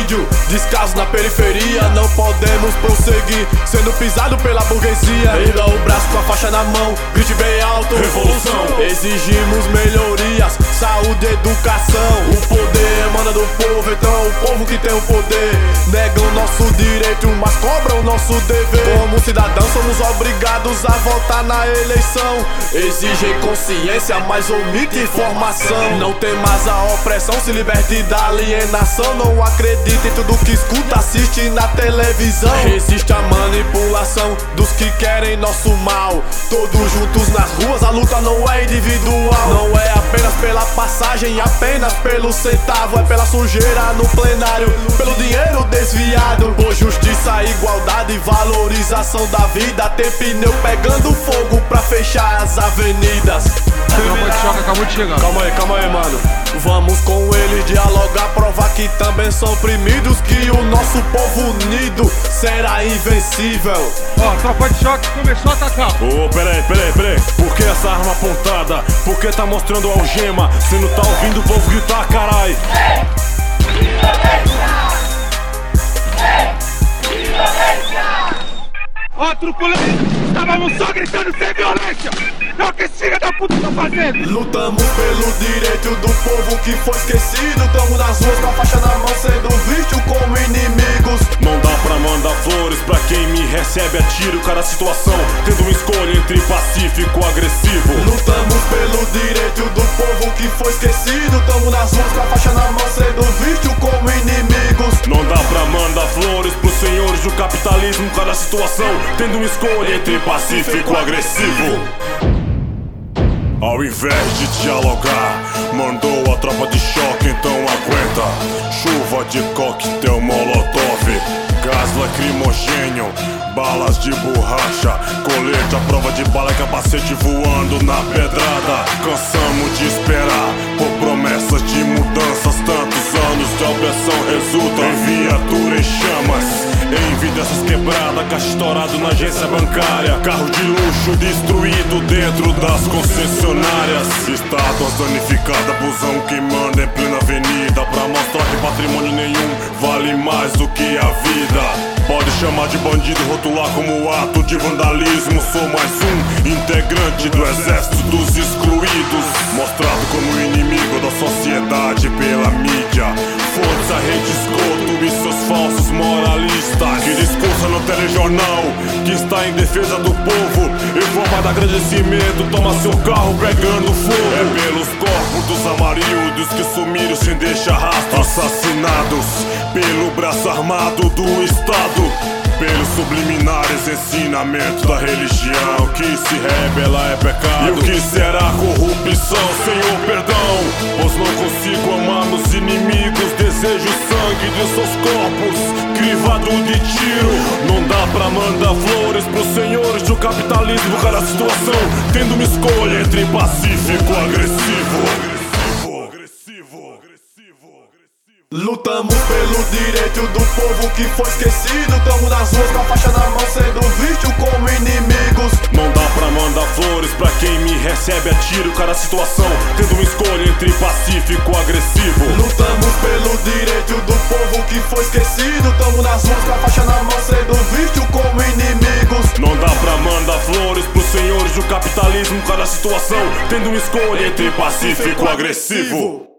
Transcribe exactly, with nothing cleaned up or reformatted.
subsídio. Descaso na periferia, não podemos prosseguir sendo pisado pela burguesia. Erga o braço com a faixa na mão, grite bem alto: revolução! Exigimos melhorias, saúde e educação. O poder emana do povo, então o povo que tem o poder negam nosso direito, mas cobram nosso dever. Como cidadãos somos obrigados a votar na eleição. Exigem consciência, mas omite informação. Não tem mais a opressão, se liberte da alienação. Não acredita em tudo que escuta, assiste na televisão. Resiste à manipulação dos que querem nosso mal. Todos juntos nas ruas, a luta não é individual. Não é apenas pela passagem, apenas pelo centavo. É pela sujeira no plenário, pelo dinheiro desviado. Por justiça, igualdade e valorização da vida. Tem pneu pegando fogo pra fechar as avenidas. A tropa de choque acabou de chegar. Calma aí, calma aí, mano. Vamos com eles dialogar, provar que também são oprimidos, que o nosso povo unido será invencível. Ó, a tropa de choque começou a atacar. Ô, oh, peraí, peraí, peraí. Por que essa arma apontada? Por que tá mostrando algema? Cê não tá ouvindo o povo gritar, carai? Ó, truculento! Estávamos só gritando sem violência! É o que esse filho da puta tá fazendo! Lutamos pelo direito do povo que foi esquecido. Tamo nas ruas com a faixa na mão, sendo visto como inimigos. Não dá pra mandar flores pra quem me recebe a tiro. Cada situação tendo uma escolha entre pacífico e agressivo. Lutamos pelo direito do povo que foi esquecido. Tamo nas ruas com a faixa na mão, sendo visto como inimigos. Não dá pra mandar flores pros senhores do capitalismo. Cada situação tendo uma escolha entre pacífico e agressivo. Ao invés de dialogar, mandou a tropa de choque, então aguenta. Chuva de coquetel molotov, gás lacrimogênio, balas de borracha, colete à prova de bala, capacete voando na pedrada. Cansamos de esperar por promessas de mudanças. Tantos anos de opressão resultam em viatura em chamas, em evidências quebradas, caixa estourado na agência bancária. Carro de luxo destruído dentro das concessionárias. Estátuas danificadas, busão queimando em plena avenida, pra mostrar que patrimônio nenhum vale mais do que a vida. Pode chamar de bandido, rotular como ato de vandalismo. Sou mais um integrante do exército dos excluídos, mostrado como inimigo da sociedade pela mídia. Foda-se a rede esgoto e seus falsos moralistas, que discursa no telejornal que está em defesa do povo. Em forma de agradecimento, toma seu carro pegando fogo. É pelos corpos dos amarildos que sumiram sem deixar rastro, assassinados pelo braço armado do Estado, pelos subliminares ensinamentos da religião. Que se rebela é pecado, e o que será corrupção? Senhor, perdão, pois não consigo amar meus inimigos. Desejo sangue de seus corpos, crivado de tiro. Não dá pra mandar flores pros senhores do capitalismo. Cada situação tendo uma escolha entre pacífico e agressivo. Lutamos pelo direito do povo que foi esquecido. Tamo nas ruas com a faixa na mão, sendo visto como inimigos. Não dá pra mandar flores pra quem me recebe a tiro. Cada situação tendo uma escolha entre pacífico e agressivo. Lutamos pelo direito do povo que foi esquecido. Tamo nas ruas com a faixa na mão, sendo visto como inimigos. Não dá pra mandar flores pros senhores do capitalismo. Cada situação tendo uma escolha entre pacífico e agressivo.